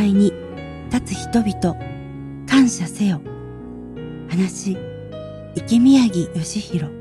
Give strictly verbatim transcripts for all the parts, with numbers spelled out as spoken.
祝いに立つ人々、感謝せよ。話、池宮城義弘。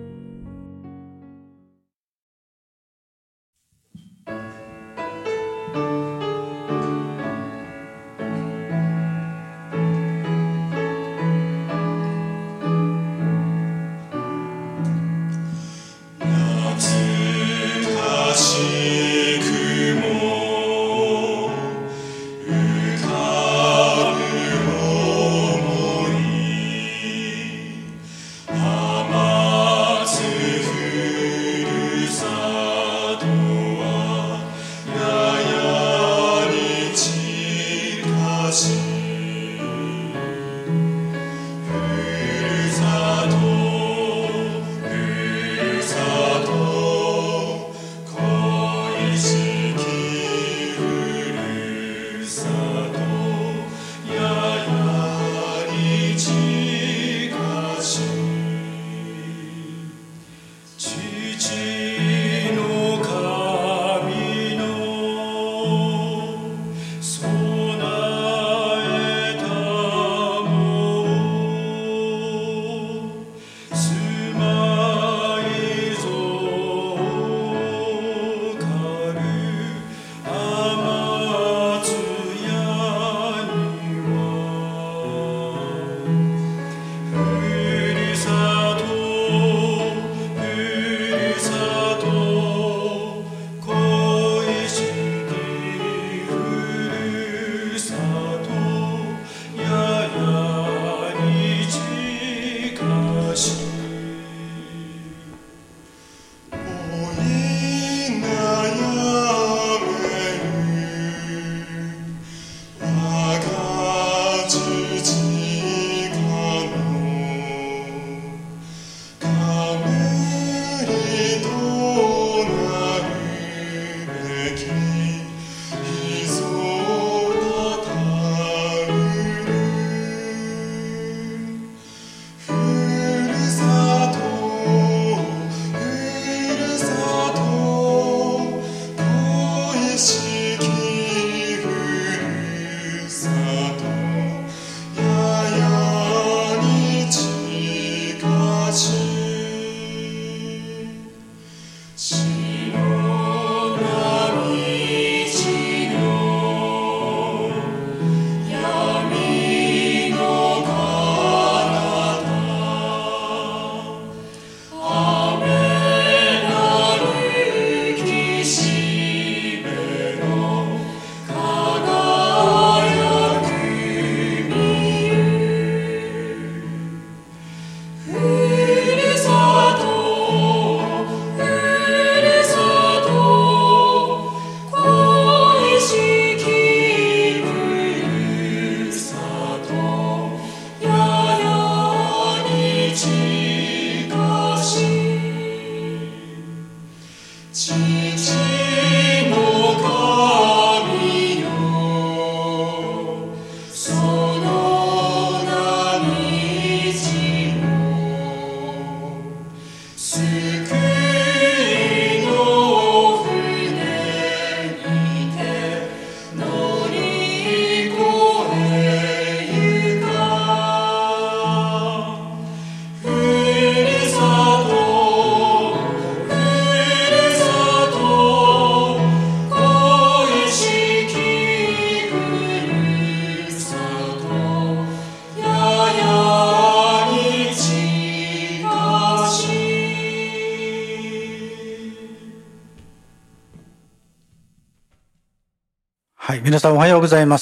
はい、皆さんおはようございます。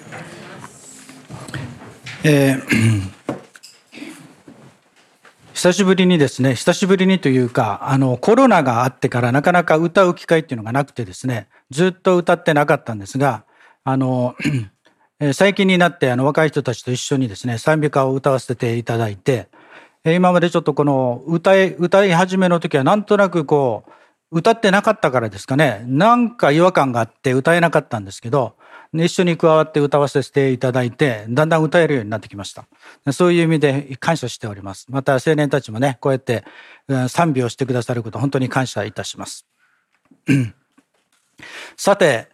えー、久しぶりにですね、久しぶりにというか、あのコロナがあってからなかなか歌う機会っていうのがなくてですね、ずっと歌ってなかったんですが、あの最近になってあの若い人たちと一緒にですね、賛美歌を歌わせていただいて、今までちょっとこの歌い歌い始めの時はなんとなくこう歌ってなかったからですかね、なんか違和感があって歌えなかったんですけど、一緒に加わって歌わせていただいて、だんだん歌えるようになってきました。そういう意味で感謝しております。また青年たちもね、こうやって賛美をしてくださること、本当に感謝いたします。さて、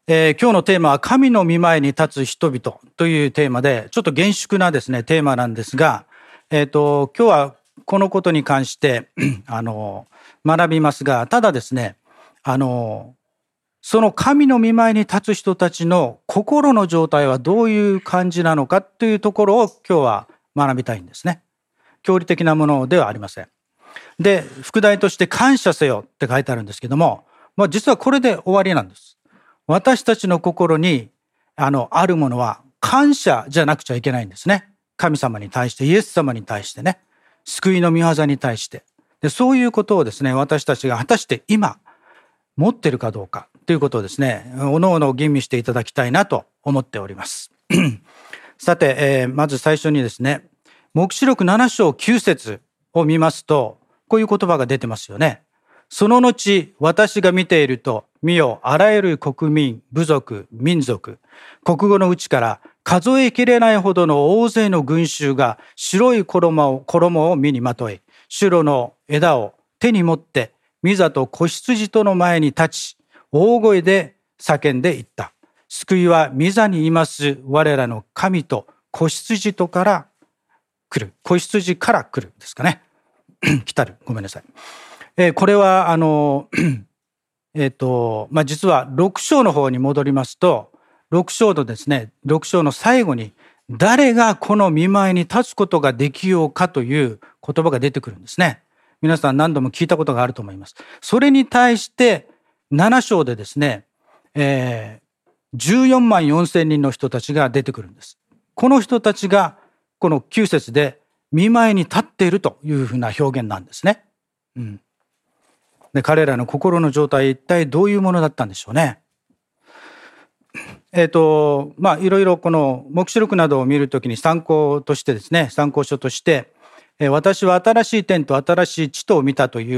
えー今日のテーマは神の御前に立つ人々というテーマで、ちょっと厳粛なですね、テーマなんですが、えっと、今日はこのことに関して、あの、学びますが、ただですね、あの、その神の御前に立つ人たちの心の状態はどういう感じなのかというところを今日は学びたいんですね。教理的なものではありません。で、副題として感謝せよって書いてあるんですけども、まあ、実はこれで終わりなんです。私たちの心にあのあるものは感謝じゃなくちゃいけないんですね。神様に対して、イエス様に対してね、救いの御業に対して。で、そういうことをですね、私たちが果たして今持っているかどうかということをですね、おのおの吟味していただきたいなと思っております。さて、えーまず最初にですね、黙示録なな章きゅう節を見ますと、こういう言葉が出てますよね。その後、私が見ていると、見よ、あらゆる国民、部族、民族、国語のうちから数えきれないほどの大勢の群衆が白い衣を、衣を身にまとい、シュロの枝を手に持って、御座と子羊との前に立ち、大声で叫んでいった。救いは御座にいます我らの神と子羊とから来る。子羊から来るですかね。来たる。ごめんなさい。えーこれは、あの、えっと、まあ、実はろく章の方に戻りますと、ろく章のですね、ろく章の最後に、誰がこの御前に立つことができようかという言葉が出てくるんですね。皆さん何度も聞いたことがあると思います。それに対して、なな章でですね、えーじゅうよんまんよんせん人の人たちが出てくるんです。この人たちが、このきゅう節で、御前に立っているというふうな表現なんですね。うん。で、彼らの心の状態、一体どういうものだったんでしょうね。えっと、まあ、いろいろこの黙示録などを見るときに参考としてですね、参考書として、え私は新しい天と新しい地とを見たという、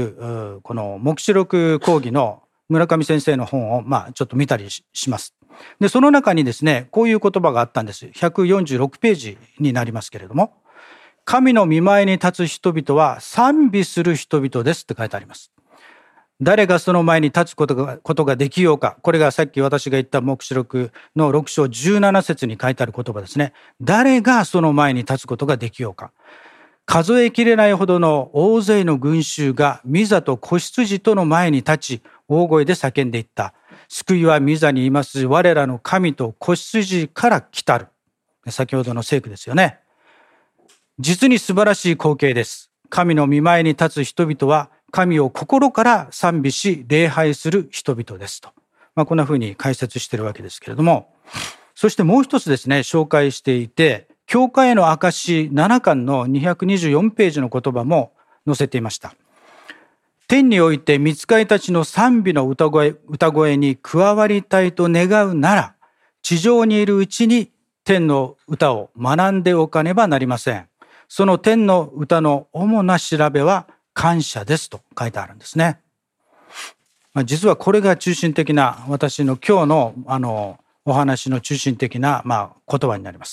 うこの黙示録講義の村上先生の本を、まあ、ちょっと見たりしします。で、その中にですね、こういう言葉があったんです。ひゃくよんじゅうろくページになりますけれども、神の御前に立つ人々は賛美する人々ですって書いてあります。誰がその前に立つことが、ことができようか。これがさっき私が言った黙示録のろく章じゅうなな節に書いてある言葉ですね。誰がその前に立つことができようか。数えきれないほどの大勢の群衆が御座と子羊との前に立ち、大声で叫んでいった。救いは御座にいます我らの神と子羊から来たる。先ほどの聖句ですよね。実に素晴らしい光景です。神の御前に立つ人々は神を心から賛美し礼拝する人々ですと。まあ、こんな風に解説しているわけですけれども、そしてもう一つですね、紹介していて、教会への証なな巻のにひゃくにじゅうよんページの言葉も載せていました。天において御使いたちの賛美の歌声、歌声に加わりたいと願うなら、地上にいるうちに天の歌を学んでおかねばなりません。その天の歌の主な調べは感謝ですと書いてあるんですね。実はこれが中心的な私の今日のあのお話の中心的なまあ言葉になります。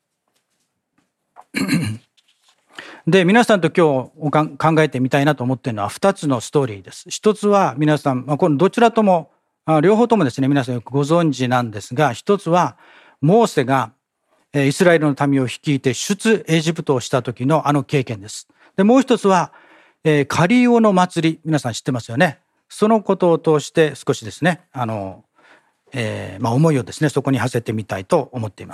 で、皆さんと今日考えてみたいなと思っているのはふたつのストーリーです。一つは皆さん、このどちらとも両方ともですね、皆さんよくご存知なんですが、一つはモーセがイスラエルの民を率いて出エジプトをした時のあの経験です。で、もう一つはカリオの祭り、皆さん知ってますよね。そのことを通して少しですね、あの、えーまあ、思いをですね、そこに馳せてみたいと思っています。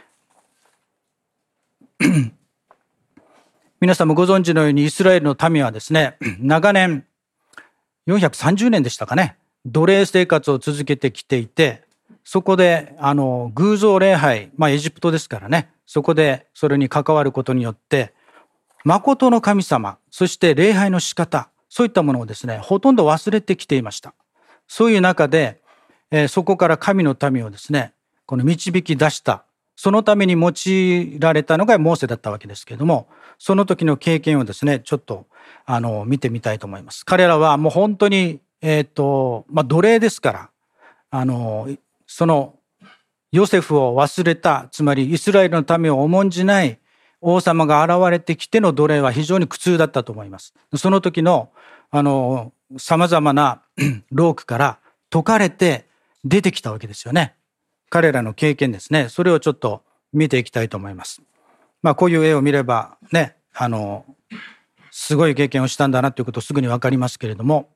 皆さんもご存知のようにイスラエルの民はですね、長年よんひゃくさんじゅうねんでしたかね、奴隷生活を続けてきていて、そこであの偶像礼拝、まあエジプトですからね、そこでそれに関わることによって誠の神様、そして礼拝の仕方、そういったものをですね、ほとんど忘れてきていました。そういう中で、えー、そこから神の民をですね、この導き出した、そのために用いられたのがモーセだったわけですけれども、その時の経験をですね、ちょっとあの見てみたいと思います。彼らはもう本当に、えっと、まあ奴隷ですから、あの、そのヨセフを忘れた、つまりイスラエルの民を重んじない王様が現れてきての奴隷は非常に苦痛だったと思います。その時のあの様々な労苦から解かれて、 出てきたわけですよね。彼らの経験ですね。それをちょっと見ていきたいと思います。まあこういう絵を見ればね、あの、すごい経験をしたんだなということすぐにわかりますけれども、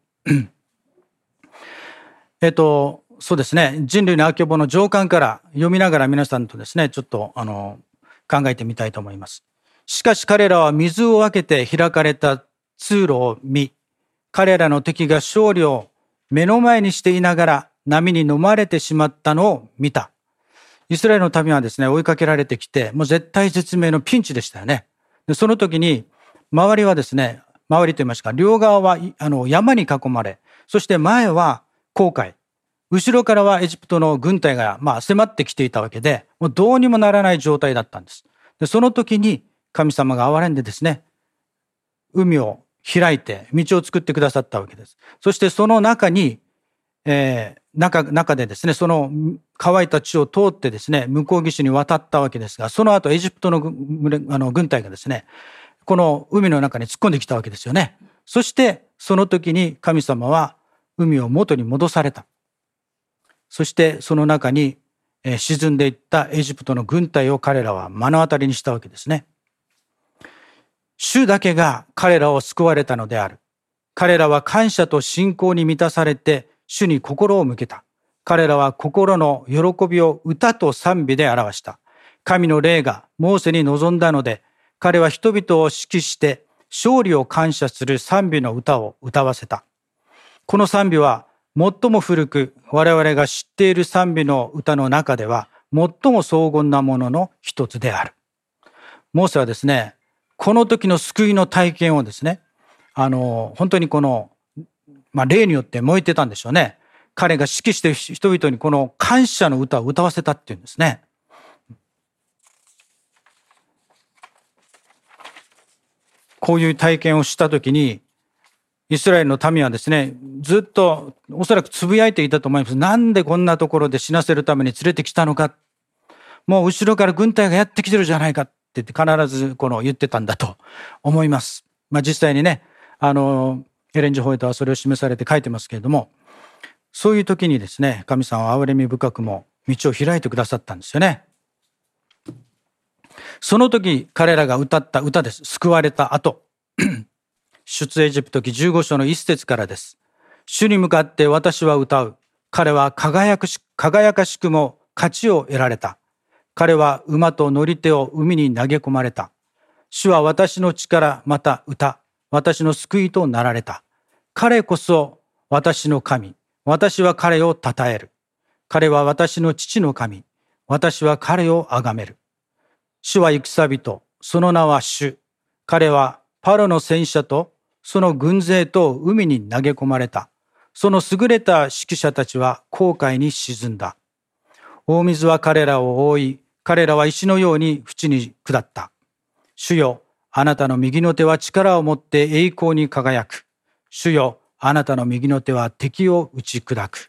えっと、そうですね、人類のあけぼの上巻から読みながら皆さんとですね、ちょっとあの考えてみたいと思います。しかし彼らは水を分けて開かれた通路を見、彼らの敵が勝利を目の前にしていながら波に飲まれてしまったのを見た。イスラエルの民はですね、追いかけられてきて、もう絶対絶命のピンチでしたよね。でその時に、周りはですね、周りと言いますか、両側はあの山に囲まれ、そして前は紅海、後ろからはエジプトの軍隊がまあ迫ってきていたわけで、もうどうにもならない状態だったんです。でその時に神様が憐れんでですね、海を開いて道を作ってくださったわけです。そしてその中に、えー、中、中でですね、その乾いた地を通ってですね、向こう岸に渡ったわけですが、その後エジプトの軍、あの軍隊がですね、この海の中に突っ込んできたわけですよね。そしてその時に神様は海を元に戻された。そしてその中に沈んでいったエジプトの軍隊を彼らは目の当たりにしたわけですね。主だけが彼らを救われたのである。彼らは感謝と信仰に満たされて主に心を向けた。彼らは心の喜びを歌と賛美で表した。神の霊がモーセに臨んだので、彼は人々を指揮して勝利を感謝する賛美の歌を歌わせた。この賛美は最も古く我々が知っている賛美の歌の中では最も荘厳なものの一つである。モーセはですね、この時の救いの体験をですね、あの本当にこの、まあ、霊によって燃えてたんでしょうね。彼が指揮して人々にこの感謝の歌を歌わせたっていうんですね。こういう体験をした時にイスラエルの民はですね、ずっとおそらくつぶやいていたと思います。なんでこんなところで死なせるために連れてきたのか。もう後ろから軍隊がやってきてるじゃないかって言って必ずこの言ってたんだと思います。まあ実際にね、あの、エレン・ジ・ホワイトはそれを示されて書いてますけれども、そういう時にですね、神様は憐れみ深くも道を開いてくださったんですよね。その時彼らが歌った歌です。救われた後。出エジプト記じゅうご章の一節からです。主に向かって私は歌う。彼は輝くし、輝かしくも勝ちを得られた。彼は馬と乗り手を海に投げ込まれた。主は私の力、また歌、私の救いとなられた。彼こそ私の神。私は彼を称える。彼は私の父の神。私は彼を崇める。主は戦人。その名は主。彼はパロの戦車とその軍勢と海に投げ込まれた。その優れた指揮者たちは紅海に沈んだ。大水は彼らを覆い、彼らは石のように淵に下った。主よ、あなたの右の手は力を持って栄光に輝く。主よ、あなたの右の手は敵を打ち砕く。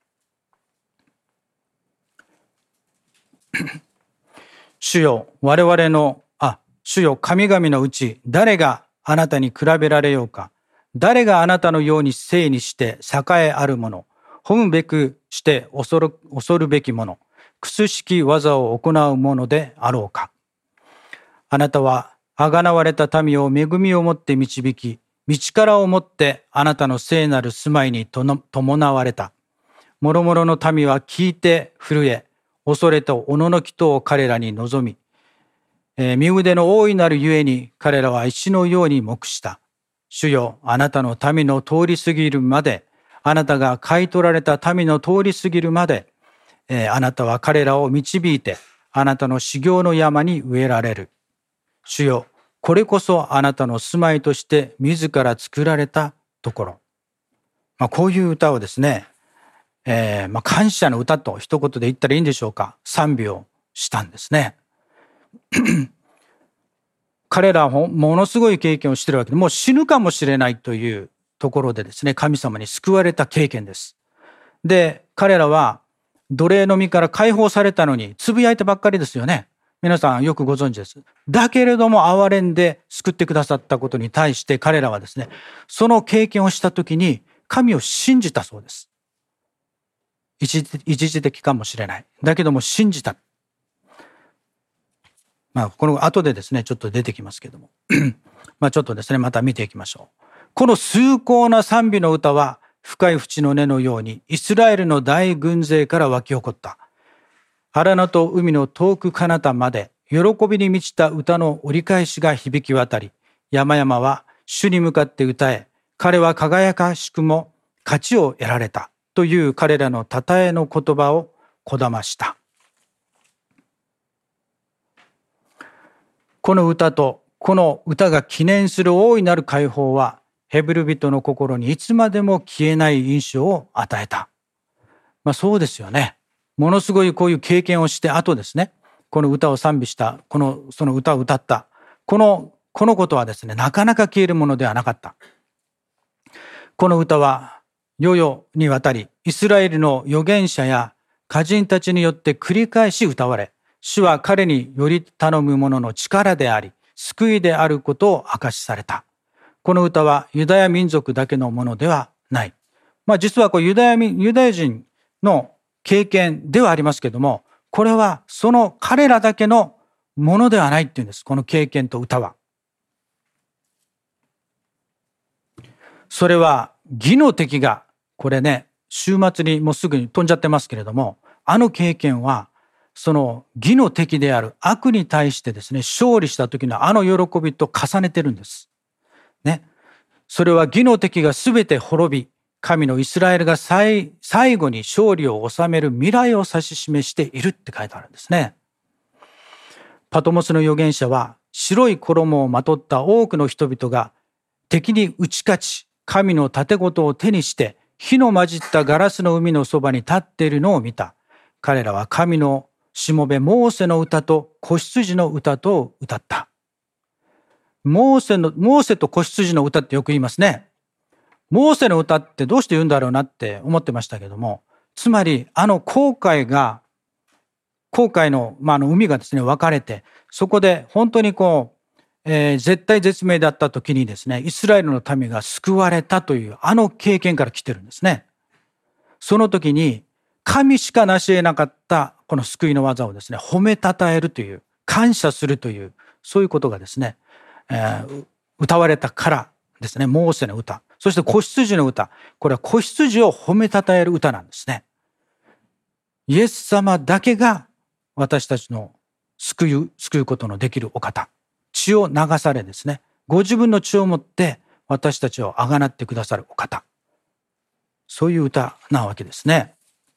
主よ、我々の、あ、主よ、神々のうち、誰があなたに比べられようか。誰があなたのように聖にして栄えあるもの、褒むべくして恐る、恐るべきもの、くすしき技を行うものであろうか。あなたは、あがなわれた民を恵みをもって導き、道からをもってあなたの聖なる住まいにとの伴われた。もろもろの民は聞いて震え、恐れとおののきとを彼らに望み、えー、身腕の大いなるゆえに彼らは石のように黙した。主よ、あなたの民の通り過ぎるまで、あなたが買い取られた民の通り過ぎるまで、えー、あなたは彼らを導いて、あなたの修行の山に植えられる。主よ、これこそあなたの住まいとして自ら作られたところ。まあ、こういう歌をですね、えーまあ、感謝の歌と一言で言ったらいいんでしょうか。賛美をしたんですね。彼らはものすごい経験をしているわけで、もう死ぬかもしれないというところでですね、神様に救われた経験です。で、彼らは奴隷の身から解放されたのにつぶやいたばっかりですよね。皆さんよくご存知です。だけれども憐れんで救ってくださったことに対して彼らはですね、その経験をしたときに神を信じたそうです。 一時、一時的かもしれない。だけども信じた。まあ、この後でですね、ちょっと出てきますけども。まあ、ちょっとですね、また見ていきましょう。この崇高な賛美の歌は、深い淵の根のように、イスラエルの大軍勢から湧き起こった。荒野と海の遠く彼方まで、喜びに満ちた歌の折り返しが響き渡り、山々は主に向かって歌え、彼は輝かしくも勝ちを得られたという彼らのたたえの言葉をこだました。この歌とこの歌が記念する大いなる解放は、ヘブル人の心にいつまでも消えない印象を与えた。まあそうですよね。ものすごいこういう経験をして後ですね、この歌を賛美した、この、その歌を歌った、この、このことはですね、なかなか消えるものではなかった。この歌は、世々にわたり、イスラエルの預言者や歌人たちによって繰り返し歌われ、主は彼により頼む者の力であり、救いであることを明かしされた。この歌はユダヤ民族だけのものではない。まあ実はこうユダヤ民、ユダヤ人の経験ではありますけども、これはその彼らだけのものではないっていうんです。この経験と歌は。それは義の敵が、これね、週末にもうすぐに飛んじゃってますけれども、あの経験は、その義の敵である悪に対してですね、勝利した時のあの喜びと重ねてるんです。ね。それは義の敵がすべて滅び、神のイスラエルが最、最後に勝利を収める未来を指し示しているって書いてあるんですね。パトモスの預言者は、白い衣をまとった多くの人々が敵に打ち勝ち、神の盾事を手にして火の混じったガラスの海のそばに立っているのを見た。彼らは神のしもべモーセの歌と子羊の歌と歌った。モーセの、モーセと子羊の歌ってよく言いますね。モーセの歌ってどうして言うんだろうなって思ってましたけども、つまりあの紅海が、紅海の、まあ、あの海がですね、分かれて、そこで本当にこう、えー、絶対絶命だった時にですね、イスラエルの民が救われたというあの経験から来てるんですね。その時に神しか成し得なかったこの救いの技をですね、褒めたたえるという、感謝するという、そういうことがですね、えー、歌われたからですね、モーセの歌、そして子羊の歌、これは子羊を褒めたたえる歌なんですね。イエス様だけが私たちの救う、救うことのできるお方。血を流されですね、ご自分の血をもって私たちをあがなってくださるお方。そういう歌なわけですね。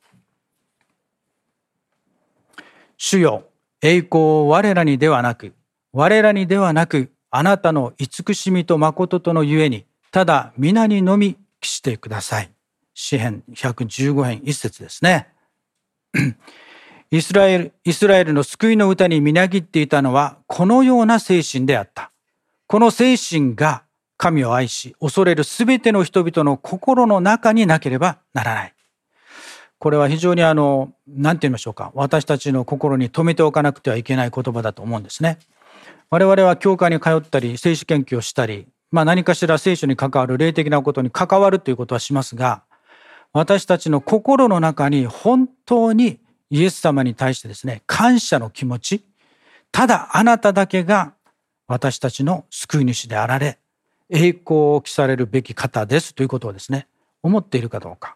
主よ、栄光を我らにではなく、我らにではなく、あなたの慈しみと誠とのゆえに、ただ皆にのみ帰してください。詩編ひゃくじゅうご編一節ですね。イスラエル、イスラエルの救いの歌にみなぎっていたのはこのような精神であった。この精神が神を愛し、恐れるすべての人々の心の中になければならない。これは非常にあの、なんて言いましょうか。私たちの心に留めておかなくてはいけない言葉だと思うんですね。我々は教会に通ったり、聖書研究をしたり、まあ何かしら聖書に関わる霊的なことに関わるということはしますが、私たちの心の中に本当にイエス様に対してですね、感謝の気持ち、ただあなただけが私たちの救い主であられ、栄光を期されるべき方ですということをですね、思っているかどうか。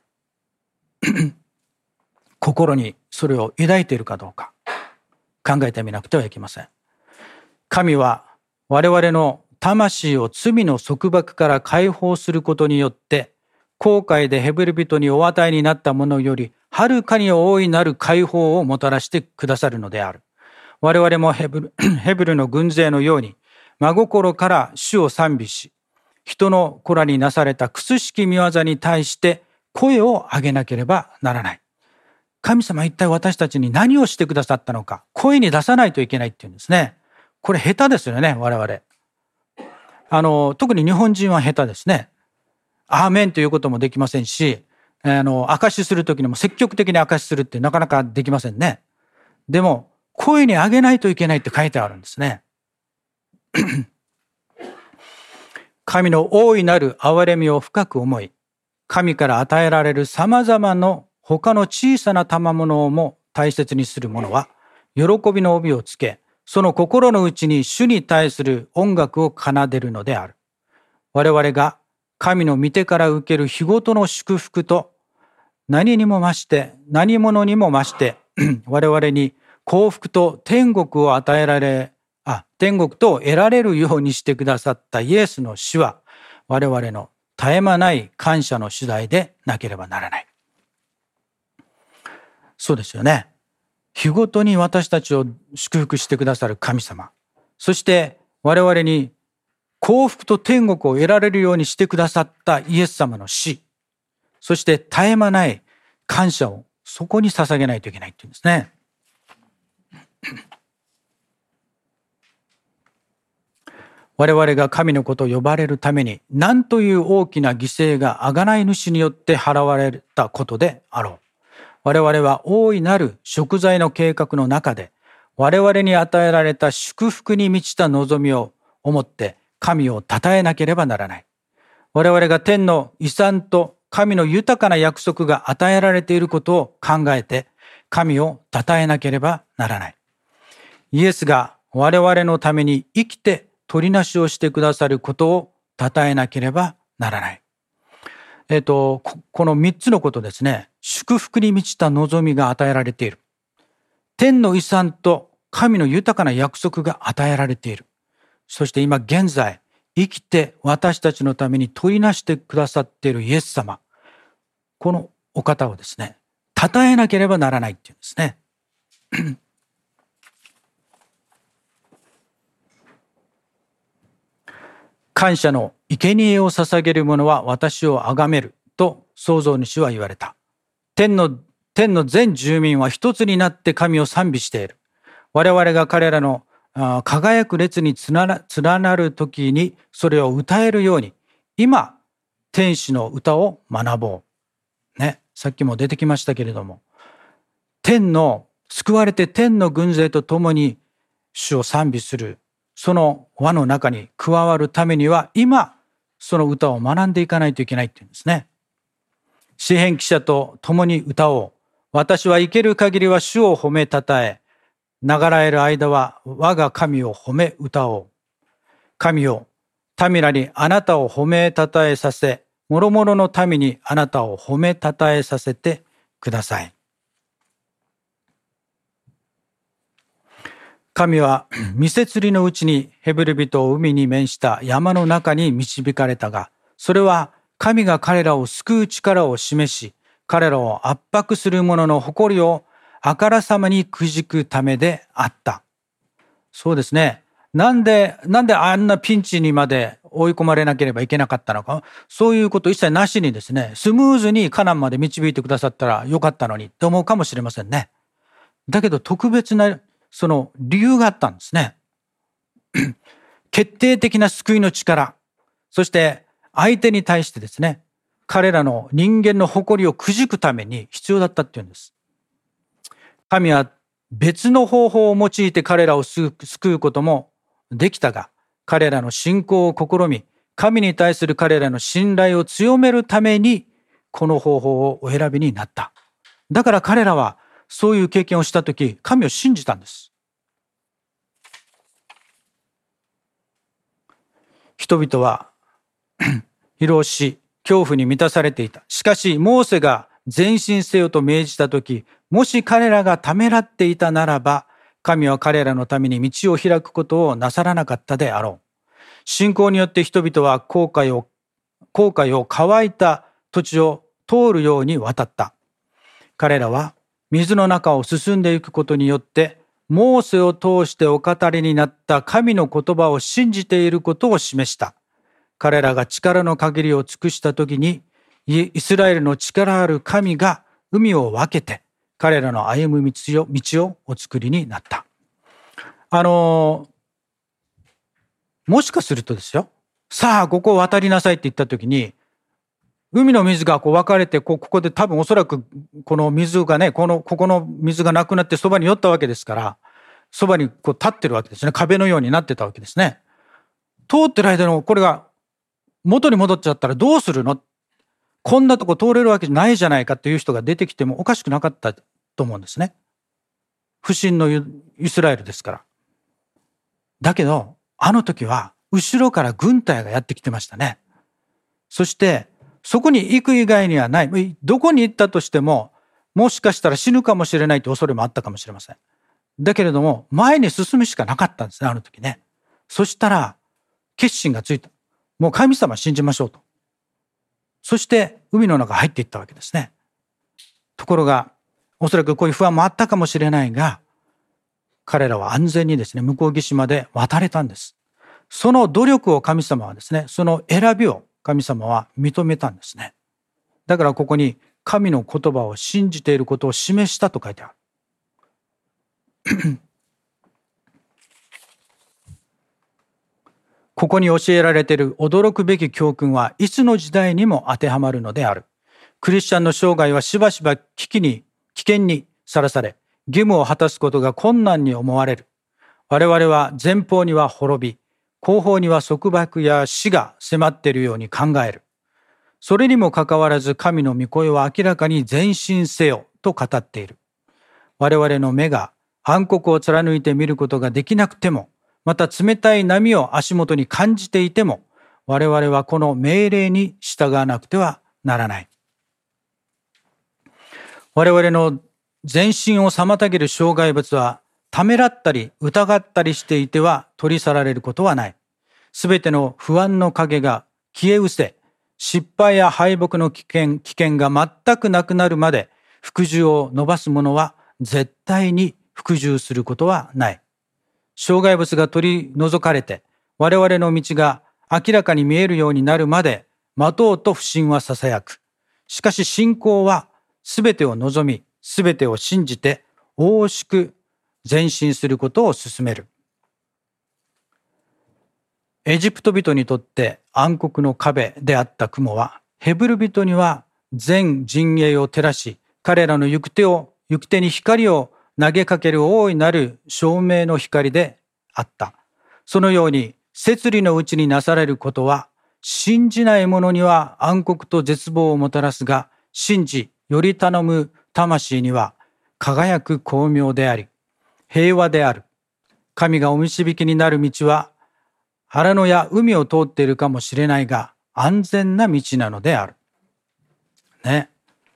心にそれを抱いているかどうか、考えてみなくてはいけません。神は我々の魂を罪の束縛から解放することによって、紅海でヘブル人にお与えになったものより、はるかに大いなる解放をもたらしてくださるのである。我々もヘブル、ヘブルの軍勢のように、真心から主を賛美し、人の子らになされた苦しき御業に対して声を上げなければならない。神様は一体私たちに何をしてくださったのか、声に出さないといけないっていうんですね。これ下手ですよね、我々。あの、特に日本人は下手ですね。アーメンということもできませんし、あの、証しするときにも積極的に証しするってなかなかできませんね。でも、声に上げないといけないって書いてあるんですね。神の大いなる憐れみを深く思い、神から与えられる様々な他の小さな賜物をも大切にする者は、喜びの帯をつけ、その心の内に主に対する音楽を奏でるのである。我々が神の御手から受ける日ごとの祝福と、何にも増して、何者にも増して、我々に幸福と天国を与えられ、あ、天国と得られるようにしてくださったイエスの死は、我々の絶え間ない感謝の次第でなければならない。そうですよね。日ごとに私たちを祝福してくださる神様。そして我々に幸福と天国を得られるようにしてくださったイエス様の死。そして絶え間ない感謝をそこに捧げないといけないっていうんですね。我々が神のことを呼ばれるために何という大きな犠牲が贖い主によって払われたことであろう。我々は大いなる贖罪の計画の中で我々に与えられた祝福に満ちた望みを思って神を称えなければならない。我々が天の遺産と神の豊かな約束が与えられていることを考えて神を称えなければならない。イエスが我々のために生きて取りなしをしてくださることを称えなければならない。えっと、この三つのことですね。祝福に満ちた望みが与えられている。天の遺産と神の豊かな約束が与えられている。そして今現在、生きて私たちのために取りなしてくださっているイエス様。このお方をですね、称えなければならないっていうんですね。感謝の生贄を捧げる者は私を崇めると創造主は言われた。天の、天の全住民は一つになって神を賛美している。我々が彼らの輝く列に連なる時にそれを歌えるように、今、天使の歌を学ぼう。ね、さっきも出てきましたけれども、天の、救われて天の軍勢と共に主を賛美する。その輪の中に加わるためには今その歌を学んでいかないといけないっていうんですね。詩編記者と共に歌おう。私は生ける限りは主を褒めたたえ、流らえる間は我が神を褒め歌おう。神よ、民らにあなたを褒めたたえさせ、諸々の民にあなたを褒めたたえさせてください。神は御摂理のうちにヘブル人を海に面した山の中に導かれたが、それは神が彼らを救う力を示し、彼らを圧迫する者の誇りをあからさまにくじくためであった。そうですね。なんで、なんであんなピンチにまで追い込まれなければいけなかったのか、そういうこと一切なしにですね、スムーズにカナンまで導いてくださったらよかったのにって思うかもしれませんね。だけど特別なその理由があったんですね。決定的な救いの力、そして相手に対してですね、彼らの人間の誇りをくじくために必要だったっていうんです。神は別の方法を用いて彼らを救うこともできたが、彼らの信仰を試み、神に対する彼らの信頼を強めるためにこの方法をお選びになった。だから彼らはそういう経験をしたとき、神を信じたんです。人々は疲労し、恐怖に満たされていた。しかし、モーセが前進せよと命じたとき、もし彼らがためらっていたならば、神は彼らのために道を開くことをなさらなかったであろう。信仰によって人々は紅海を、紅海を乾いた土地を通るように渡った。彼らは水の中を進んでいくことによって、モーセを通してお語りになった神の言葉を信じていることを示した。彼らが力の限りを尽くしたときに、イスラエルの力ある神が海を分けて、彼らの歩む道を、道をお作りになった。あの、もしかするとですよ、さあ、ここを渡りなさいって言ったときに、海の水がこう分かれて、ここで多分おそらくこの水がね、この、ここの水がなくなってそばに寄ったわけですから、そばにこう立ってるわけですね。壁のようになってたわけですね。通ってる間のこれが元に戻っちゃったらどうするの？ こんなとこ通れるわけじゃないじゃないかという人が出てきてもおかしくなかったと思うんですね。不信のイスラエルですから。だけど、あの時は後ろから軍隊がやってきてましたね。そして、そこに行く以外にはない。どこに行ったとしても、もしかしたら死ぬかもしれないという恐れもあったかもしれません。だけれども、前に進むしかなかったんですね、あの時ね。そしたら、決心がついた。もう神様信じましょうと。そして、海の中入っていったわけですね。ところが、おそらくこういう不安もあったかもしれないが、彼らは安全にですね、向こう岸まで渡れたんです。その努力を神様はですね、その選びを神様は認めたんですね。だからここに神の言葉を信じていることを示したと書いてある。ここに教えられている驚くべき教訓はいつの時代にも当てはまるのである。クリスチャンの生涯はしばしば危機に、危険にさらされ、義務を果たすことが困難に思われる。我々は前方には滅び、後方には束縛や死が迫っているように考える。それにもかかわらず神の御声は明らかに前進せよと語っている。我々の目が暗黒を貫いて見ることができなくても、また冷たい波を足元に感じていても、我々はこの命令に従わなくてはならない。我々の前進を妨げる障害物は、ためらったり疑ったりしていては取り去られることはない。すべての不安の影が消え失せ、失敗や敗北の危険、危険が全くなくなるまで服従を伸ばす者は絶対に服従することはない。障害物が取り除かれて我々の道が明らかに見えるようになるまで待とうと不信はささやく。しかし信仰はすべてを望み、すべてを信じて大しく前進することを進める。エジプト人にとって暗黒の壁であった雲は、ヘブル人には全陣営を照らし、彼らの行く手を、行く手に光を投げかける大いなる照明の光であった。そのように、摂理のうちになされることは、信じない者には暗黒と絶望をもたらすが、信じ、より頼む魂には輝く光明であり、平和である。神がお導きになる道は、荒野や海を通っているかもしれないが、安全な道なのである。ね。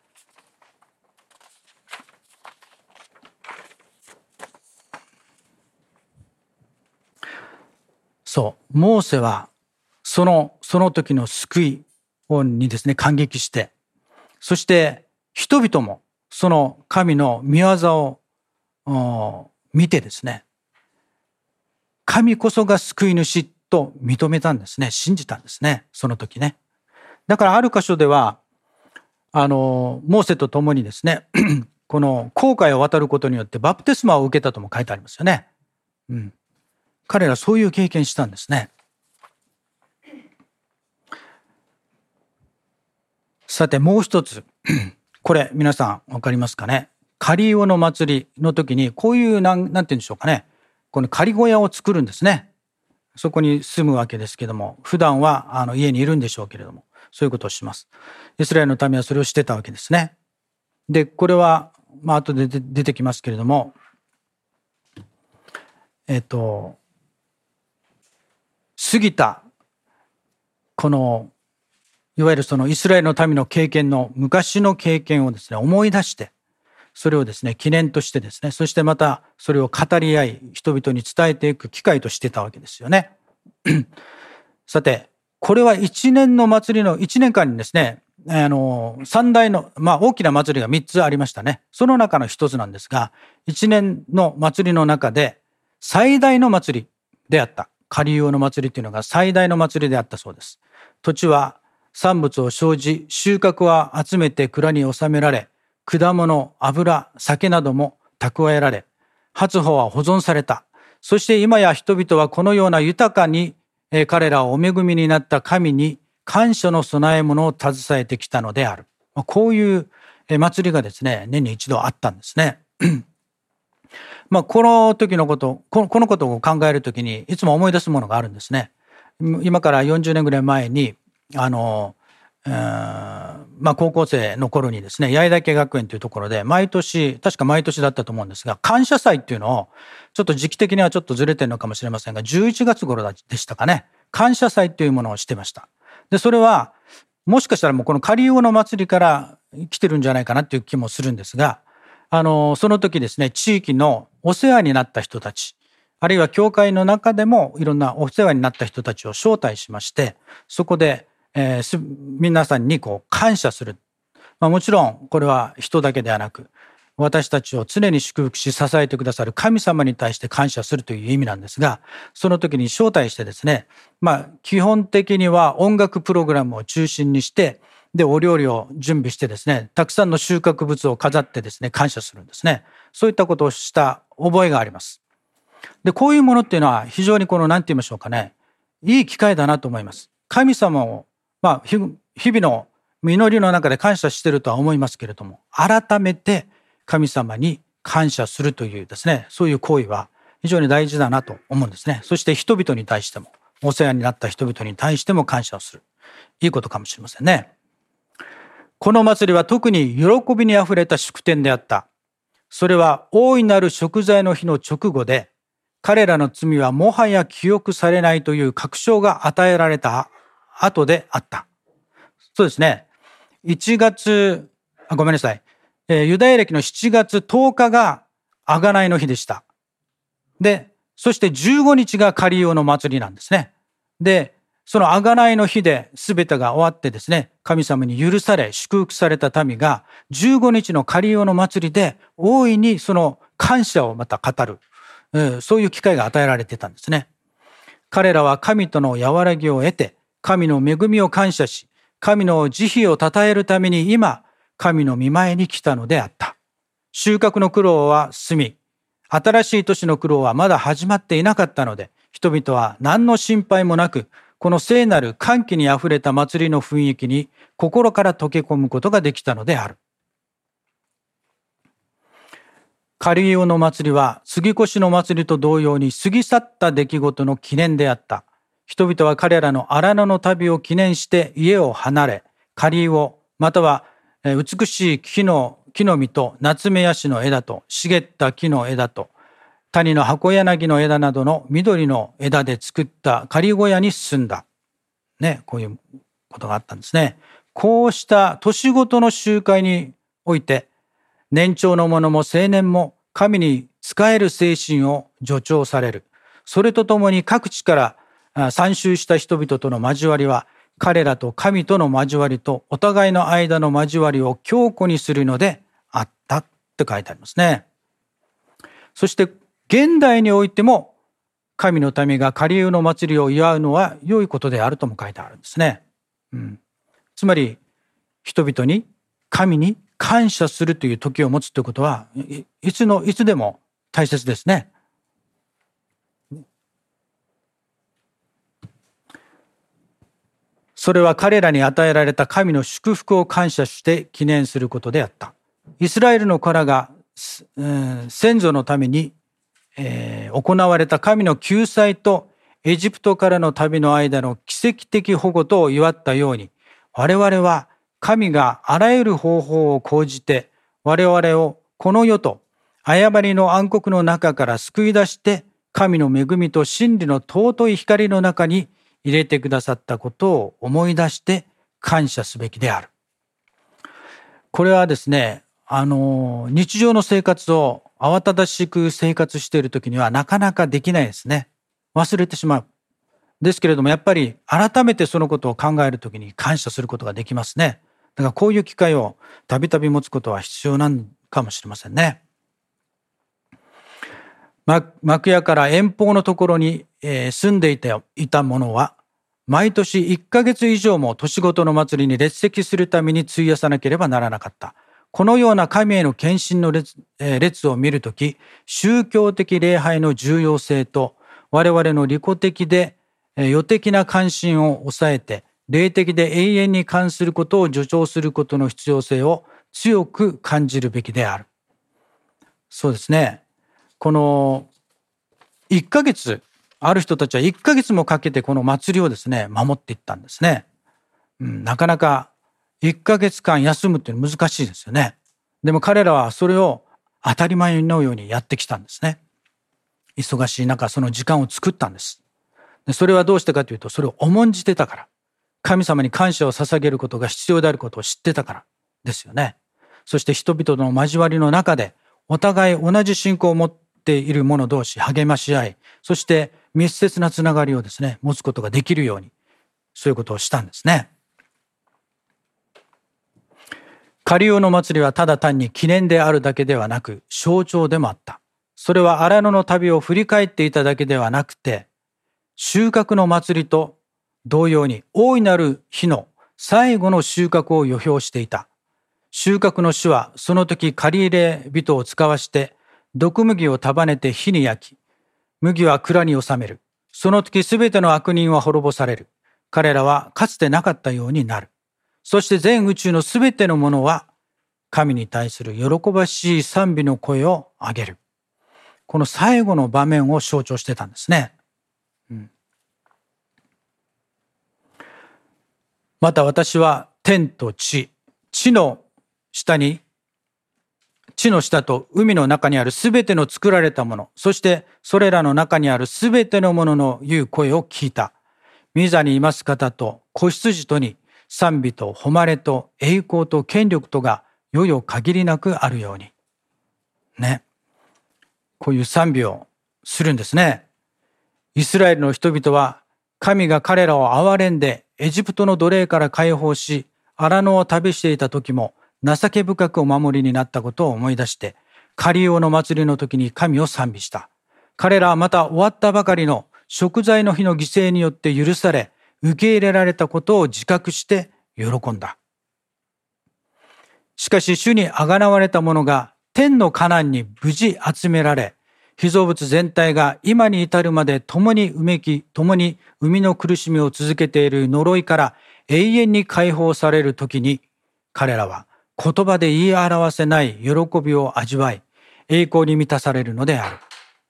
そう、モーセは、その、その時の救いにですね、感激して、そして人々もその神の御業を見てですね、神こそが救い主と認めたんですね。信じたんですね。その時ね。だからある箇所では、あの、モーセと共にですね、この紅海を渡ることによってバプテスマを受けたとも書いてありますよね。うん。彼らそういう経験したんですね。さてもう一つ。これ皆さんわかりますかね。カリオの祭りの時にこういうなん、なんて言うんでしょうかね。この仮小屋を作るんですね。そこに住むわけですけども、普段はあの家にいるんでしょうけれども、そういうことをします。イスラエルの民はそれをしてたわけですね。で、これは、まあ後で出てきますけれども、えっと、過ぎた、この、いわゆるそのイスラエルの民の経験の昔の経験をですね、思い出して、それをですね、記念としてですね、そしてまたそれを語り合い、人々に伝えていく機会としてたわけですよね。さて、これは一年の祭りの、一年間にですね、あの、三大の、まあ大きな祭りが三つありましたね。その中の一つなんですが、一年の祭りの中で最大の祭りであった。カリオの祭りというのが最大の祭りであったそうです。土地は産物を生じ、収穫は集めて蔵に収められ、果物、油、酒なども蓄えられ、初穂は保存された。そして今や人々はこのような豊かに彼らをお恵みになった神に感謝の供え物を携えてきたのである。こういう祭りがですね、年に一度あったんですね。まあ、この時のこと、このことを考えるときにいつも思い出すものがあるんですね。今からよんじゅうねんぐらい前に、あの、 えーまあ、高校生の頃にですね、八重岳学園というところで毎年、確か毎年だったと思うんですが、感謝祭っていうのを、ちょっと時期的にはちょっとずれてるのかもしれませんが、じゅういちがつ頃でしたかね、感謝祭っていうものをしてました。で、それはもしかしたらもうこのカリウオの祭りから来てるんじゃないかなっていう気もするんですが、あのその時ですね、地域のお世話になった人たち、あるいは教会の中でもいろんなお世話になった人たちを招待しまして、そこで、えー、皆さんにこう感謝する。まあ、もちろんこれは人だけではなく、私たちを常に祝福し支えてくださる神様に対して感謝するという意味なんですが、その時に招待してですね、まあ基本的には音楽プログラムを中心にして、でお料理を準備してですね、たくさんの収穫物を飾ってですね、感謝するんですね。そういったことをした覚えがあります。で、こういうものっていうのは非常にこの何て言いましょうかね、いい機会だなと思います。神様を、まあ、日々の祈りの中で感謝しているとは思いますけれども、改めて神様に感謝するというですね、そういう行為は非常に大事だなと思うんですね。そして人々に対しても、お世話になった人々に対しても感謝をする。いいことかもしれませんね。この祭りは特に喜びにあふれた祝典であった。それは大いなる贖罪の日の直後で、彼らの罪はもはや記憶されないという確証が与えられた後であった。そうですね。いちがつ、あ、ごめんなさい。えー、ユダヤ暦のしちがつとおかが贖いの日でした。で、そしてじゅうごにちがカリウオの祭りなんですね。で、その贖いの日で全てが終わってですね、神様に許され祝福された民がじゅうごにちのカリウオの祭りで大いにその感謝をまた語る。そういう機会が与えられてたんですね。彼らは神との和らぎを得て、神の恵みを感謝し、神の慈悲を称えるために今、神の御前に来たのであった。収穫の苦労は済み、新しい年の苦労はまだ始まっていなかったので、人々は何の心配もなく、この聖なる歓喜にあふれた祭りの雰囲気に心から溶け込むことができたのである。カリウオの祭りは杉越の祭りと同様に過ぎ去った出来事の記念であった。人々は彼らの荒野の旅を記念して家を離れ、カリウオ、または美しい木の木の実と夏目ヤシの枝と茂った木の枝と谷の箱柳の枝などの緑の枝で作った仮小屋に住んだ。ね、こういうことがあったんですね。こうした年ごとの集会において、年長の者も青年も神に仕える精神を助長される。それとともに各地から参集した人々との交わりは、彼らと神との交わりとお互いの間の交わりを強固にするのであったって書いてありますね。そして現代においても神の民がカリウオの祭りを祝うのは良いことであるとも書いてあるんですね。うん、つまり人々に神に感謝するという時を持つということは、い, いつのいつでも大切ですね。それは彼らに与えられた神の祝福を感謝して記念することであった。イスラエルの子らが、うん、先祖のために、えー、行われた神の救済とエジプトからの旅の間の奇跡的保護とを祝ったように、我々は神があらゆる方法を講じて我々をこの世と誤りの暗黒の中から救い出して神の恵みと真理の尊い光の中に入れてくださったことを思い出して感謝すべきである。これはですね、あの日常の生活を慌ただしく生活している時にはなかなかできないですね。忘れてしまう。ですけれどもやっぱり改めてそのことを考える時に感謝することができますね。だからこういう機会をたびたび持つことは必要なのかもしれませんね。幕屋から遠方のところに住んでいた、いた者は毎年いっかげつ以上も年ごとの祭りに列席するために費やさなければならなかった。このような神への献身の 列, 列を見るとき、宗教的礼拝の重要性と我々の利己的で予的な関心を抑えて霊的で永遠に関することを助長することの必要性を強く感じるべきである。そうですね。このいっかげつ、ある人たちはいっかげつもかけてこの祭りをですね、守っていったんですね。 うん、なかなかいっかげつかん休むっていうのは難しいですよね。でも彼らはそれを当たり前のようにやってきたんですね。忙しい中、その時間を作ったんです。でそれはどうしてかというと、それを重んじてたから。神様に感謝を捧げることが必要であることを知ってたからですよね。そして人々の交わりの中で、お互い同じ信仰を持っている者同士励まし合い、そして密接なつながりをですね、持つことができるように、そういうことをしたんですね。カリオの祭りはただ単に記念であるだけではなく、象徴でもあった。それは荒野の旅を振り返っていただけではなくて、収穫の祭りと同様に大いなる日の最後の収穫を予表していた。収穫の主はその時借り入れ人を使わして毒麦を束ねて火に焼き、麦は蔵に収める。その時すべての悪人は滅ぼされる。彼らはかつてなかったようになる。そして全宇宙のすべてのものは神に対する喜ばしい賛美の声を上げる。この最後の場面を象徴してたんですね。うん、また私は天と地、地の下に、地の下と海の中にあるすべての作られたもの、そしてそれらの中にあるすべてのものの言う声を聞いた。御座にいます方と子羊とに賛美と誉れと栄光と権力とがよよ限りなくあるように。ね。こういう賛美をするんですね。イスラエルの人々は神が彼らを憐れんでエジプトの奴隷から解放し、荒野を旅していた時も情け深くお守りになったことを思い出して、カリオの祭りの時に神を賛美した。彼らはまた終わったばかりの贖罪の日の犠牲によって許され、受け入れられたことを自覚して喜んだ。しかし主にあがなわれた者が天のカナンに無事集められ、被造物全体が今に至るまで共にうめき、共に生みの苦しみを続けている呪いから永遠に解放されるときに、彼らは言葉で言い表せない喜びを味わい、栄光に満たされるのである。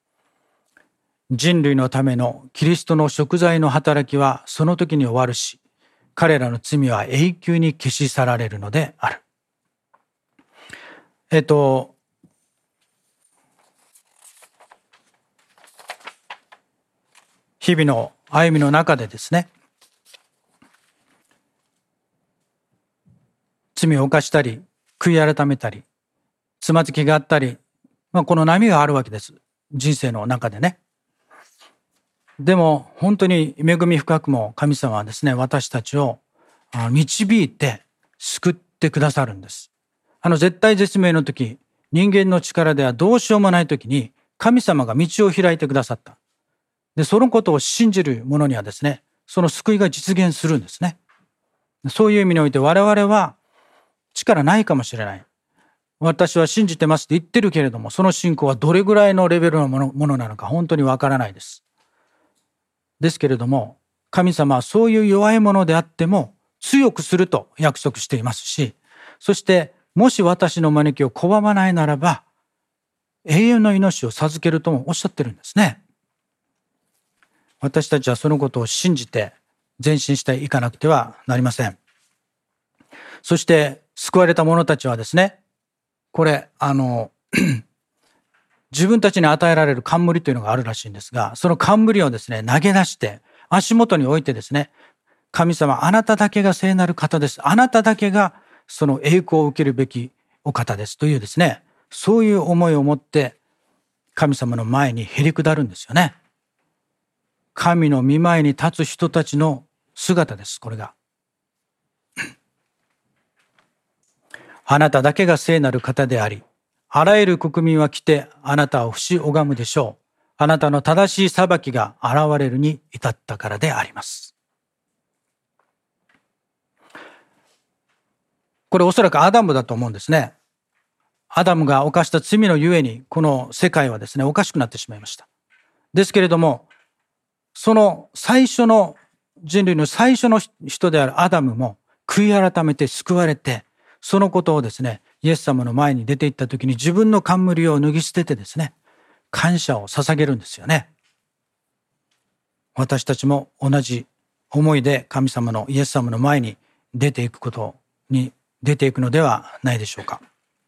人類のためのキリストの贖罪の働きはその時に終わるし、彼らの罪は永久に消し去られるのである。えっと、日々の歩みの中でですね、罪を犯したり、悔い改めたり、つまずきがあったり、まあ、この波があるわけです。人生の中でね。でも本当に恵み深くも神様はですね、私たちを導いて救ってくださるんです。あの絶対絶命の時、人間の力ではどうしようもない時に神様が道を開いてくださった。で、そのことを信じる者にはですね、その救いが実現するんですね。そういう意味において我々は力ないかもしれない。私は信じてますって言ってるけれども、その信仰はどれぐらいのレベルのもの、ものなのか本当にわからないです。ですけれども、神様はそういう弱いものであっても強くすると約束していますし、そしてもし私の招きを拒まないならば、永遠の命を授けるともおっしゃってるんですね。私たちはそのことを信じて前進していかなくてはなりません。そして救われた者たちはですね、これ、あの、自分たちに与えられる冠というのがあるらしいんですが、その冠をですね、投げ出して足元に置いてですね、神様、あなただけが聖なる方です。あなただけがその栄光を受けるべきお方ですというですね、そういう思いを持って神様の前にへり下るんですよね。神の御前に立つ人たちの姿です、これが。あなただけが聖なる方であり、あらゆる国民は来てあなたを不死拝むでしょう。あなたの正しい裁きが現れるに至ったからであります。これおそらくアダムだと思うんですね。アダムが犯した罪のゆえにこの世界はですね、おかしくなってしまいました。ですけれども、その最初の人類の最初の人であるアダムも悔い改めて救われて、そのことをですね、イエス様の前に出て行った時に自分の冠を脱ぎ捨ててですね、感謝を捧げるんですよね。私たちも同じ思いで神様のイエス様の前に出ていくことに出ていくのではないでしょうか。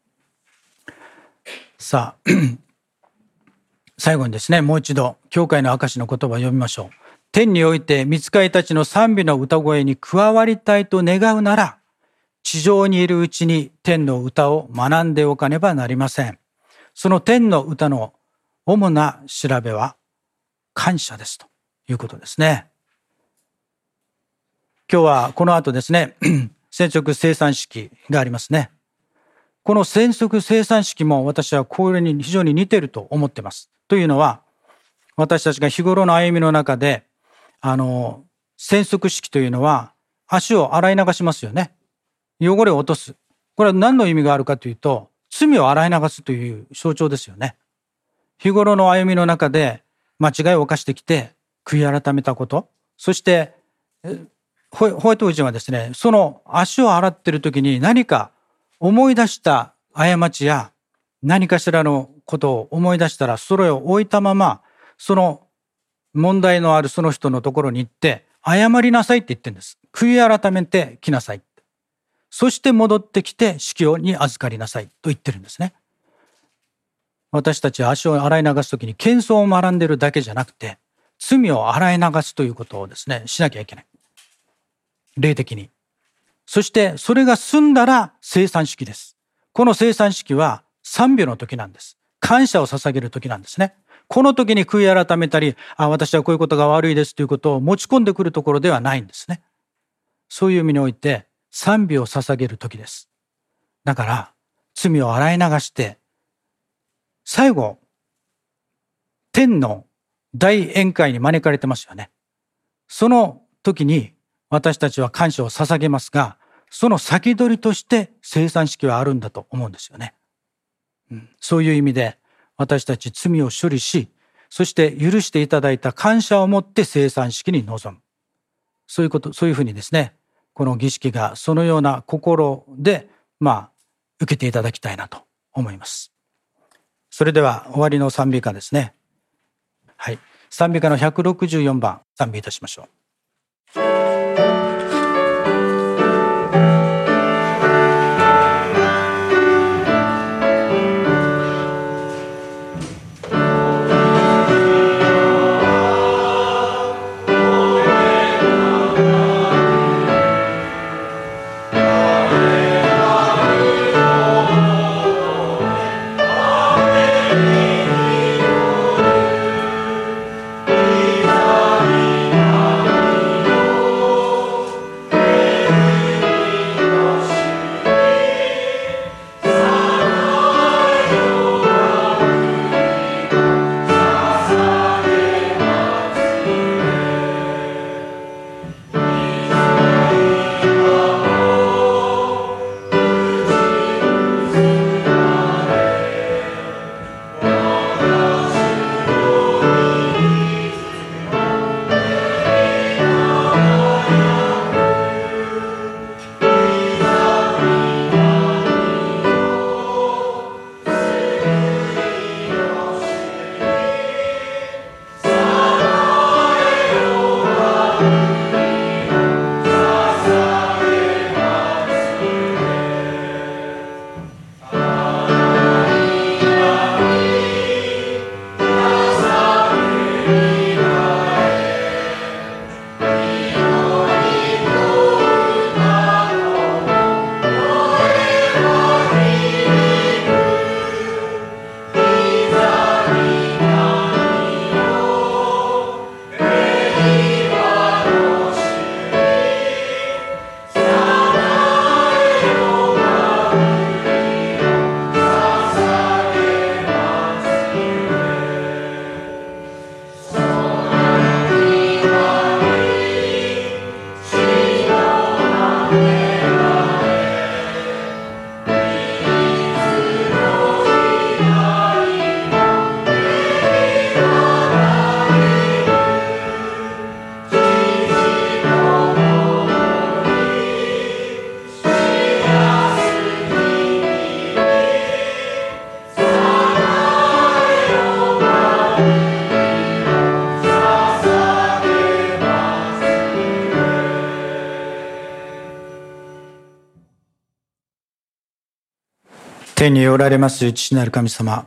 さあ最後にですね、もう一度教会の証の言葉を読みましょう。天において御使いたちの賛美の歌声に加わりたいと願うなら、地上にいるうちに天の歌を学んでおかねばなりません。その天の歌の主な調べは感謝ですということですね。今日はこの後ですね、染色生産式がありますね。この染色生産式も私はこれに非常に似ていると思っています。というのは、私たちが日頃の歩みの中で、あの、染色式というのは足を洗い流しますよね。汚れを落とす。これは何の意味があるかというと、罪を洗い流すという象徴ですよね。日頃の歩みの中で間違いを犯してきて悔い改めたこと、そしてホワイト夫人はですね、その足を洗っている時に何か思い出した過ちや何かしらのことを思い出したら、それを置いたままその問題のあるその人のところに行って謝りなさいって言ってるんです。悔い改めてきなさい。そして戻ってきて司教に預かりなさいと言ってるんですね。私たちは足を洗い流すときに謙遜を学んでいるだけじゃなくて、罪を洗い流すということをですね、しなきゃいけない。霊的に。そしてそれが済んだら生産式です。この生産式は賛美の時なんです。感謝を捧げる時なんですね。この時に悔い改めたり、あ、私はこういうことが悪いですということを持ち込んでくるところではないんですね。そういう意味において賛美を捧げる時です。だから罪を洗い流して、最後天の大宴会に招かれてますよね。その時に私たちは感謝を捧げますが、その先取りとして生産式はあるんだと思うんですよね。うん、そういう意味で私たち罪を処理し、そして許していただいた感謝を持って生産式に臨む。そういうこと、そういうふうにですね、この儀式がそのような心で、まあ、受けていただきたいなと思います。それでは終わりの賛美歌ですね。はい。賛美歌のひゃくろくじゅうよんばん、賛美いたしましょう。 Amen. 天におられます父なる神様、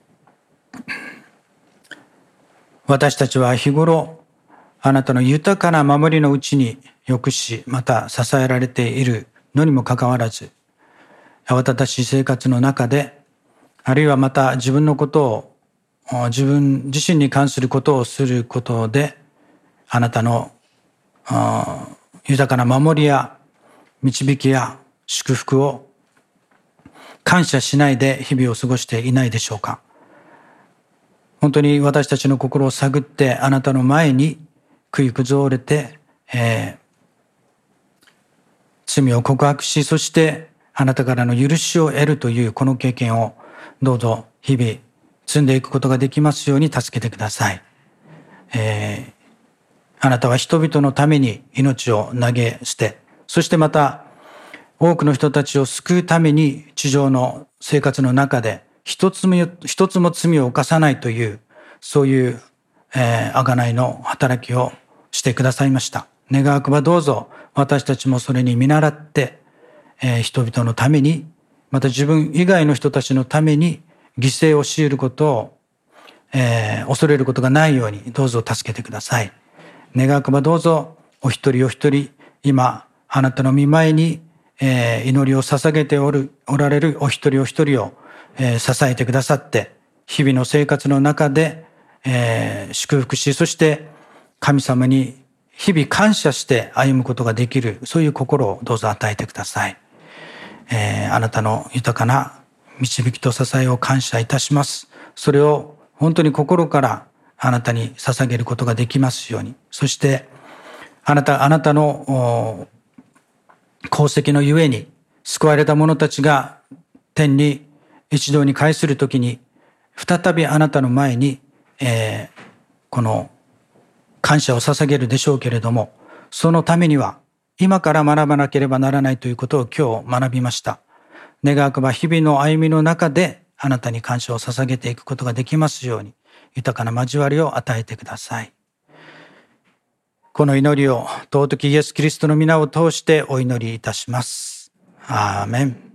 私たちは日頃あなたの豊かな守りのうちによくし、また支えられているのにもかかわらず、慌ただしい生活の中で、あるいはまた自分のことを、自分自身に関することをすることで、あなたの豊かな守りや導きや祝福を感謝しないで日々を過ごしていないでしょうか。本当に私たちの心を探ってあなたの前に悔い崩れて、えー、罪を告白し、そしてあなたからの許しを得るというこの経験をどうぞ日々積んでいくことができますように助けてください。えーあなたは人々のために命を投げ捨て、そしてまた多くの人たちを救うために地上の生活の中で一つも一つも罪を犯さないという、そういうえー、贖いの働きをしてくださいました。願わくばどうぞ私たちもそれに見習って、えー、人々のために、また自分以外の人たちのために犠牲を強いることを、えー、恐れることがないようにどうぞ助けてください。願わくばどうぞお一人お一人、今あなたの御前に、えー、祈りを捧げておるおられるお一人お一人を、えー、支えてくださって、日々の生活の中で、えー、祝福し、そして神様に日々感謝して歩むことができる、そういう心をどうぞ与えてください。えー、あなたの豊かな導きと支えを感謝いたします。それを本当に心からあなたに捧げることができますように。そしてあなた、あなたの功績のゆえに救われた者たちが天に一堂に会するときに、再びあなたの前に、えー、この感謝を捧げるでしょうけれども、そのためには今から学ばなければならないということを今日学びました。願わくば日々の歩みの中であなたに感謝を捧げていくことができますように、豊かな交わりを与えてください。この祈りを尊きイエス・キリストの皆を通してお祈りいたします。アーメン。